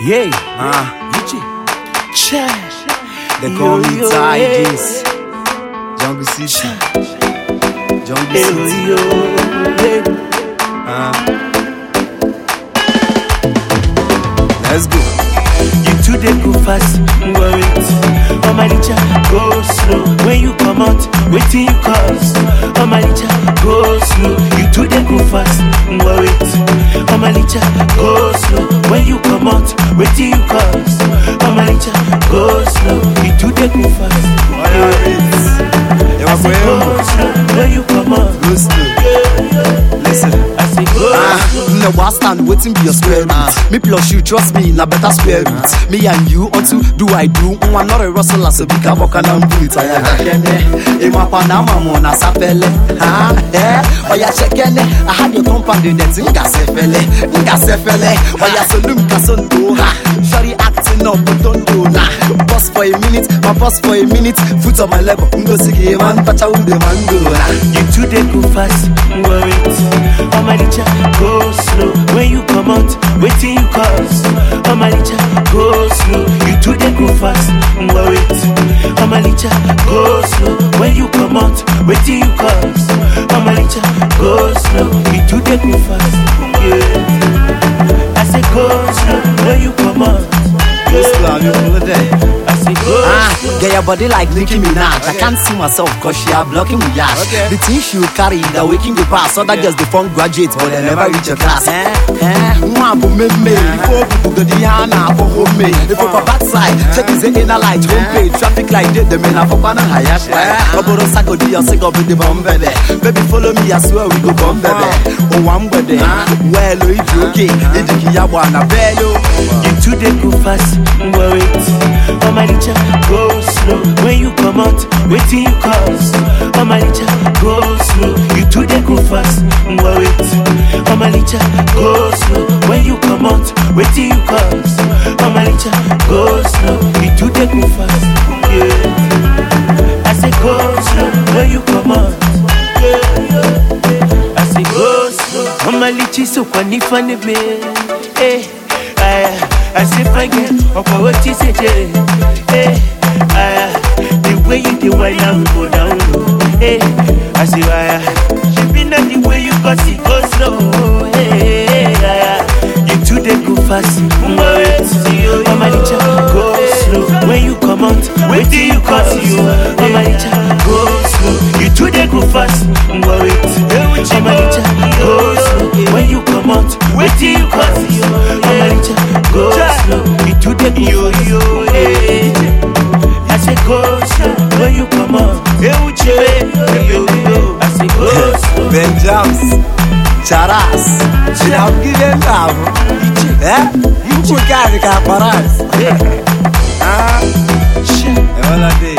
Yeah, they call me Tigers. Jungle City. Jungle City. Let's go. You two they go fast, wait. Oh my licha, go slow. When you come out, wait till you cause. Oh my licha, go slow. You two they go fast, wait. Oh my licha, go slow. When you come out, wait till you cause. Oh my licha, go slow. You two they go fast. I say go slow. When you come out, Go slow. Listen. I say go slow. No one stand waiting be your square root. Me plus you, trust me, na better square root. Me and you, unto do I do. I'm not a rustler, so big up and I'm good. I am a Panama mona sapele. Oh yeah, check it. I had your compound in the Ngasefele. Oh yeah, so look, Casondo. Sorry, acting up, but don't do na. Boss for a minute, my boss for a minute. Foot on my level, go see man, touch out the mango. You two they go fast, wait. Oh my licha, go slow. When you come out, wait till you cause. Oh my licha, go slow. You two they go fast, wait. Oh my licha, go slow. When you come out, wait till you cause. Oh my licha, go slow. You two they go fast, yeah. I say go slow. When you come out, Go slow, I'm all day. I say go slow. Get your body like Nicki Minaj. I can't see myself cause she are blocking me yash. The things you carry, the waking the pass. Other girls they form graduates but they never reach your class. Before people go the Hana for home me. If you for backside, check is the inner light, homepage, traffic light, the men are for banana hayash. Oboro Sako di or sick up with the bomb baby. Baby follow me, I swear we go bomb baby. Oh I'm with it. Well it's okay. It's Kiyawana bello. You two they go fast, wait. Oh my licha, go slow. When you come out, wait till you cause. Oh my licha, go slow. You two they go fast, wait. Oh my licha, go slow. When you come out, wait till you cause. Oh my licha, go slow. You two they go fast, yeah. I say go slow. When you come out, yeah. I say go slow. Oh my licha so funny me, eh. I say forget of what you say, the way you do right now go down low. I say she be not the way you got it go slow. You two they go fast, oh my licha, go slow. When you come out, wait till you cut you. Oh my licha, go slow. You two they go fast, oh my licha, go slow. When you come out, wait till you cut you. Oh my licha, go slow. You two they go fast. I say go slow. When you come out, I say go slow. Ben Jams, Charas, Chinav Given Love. You can't get paras. All a day.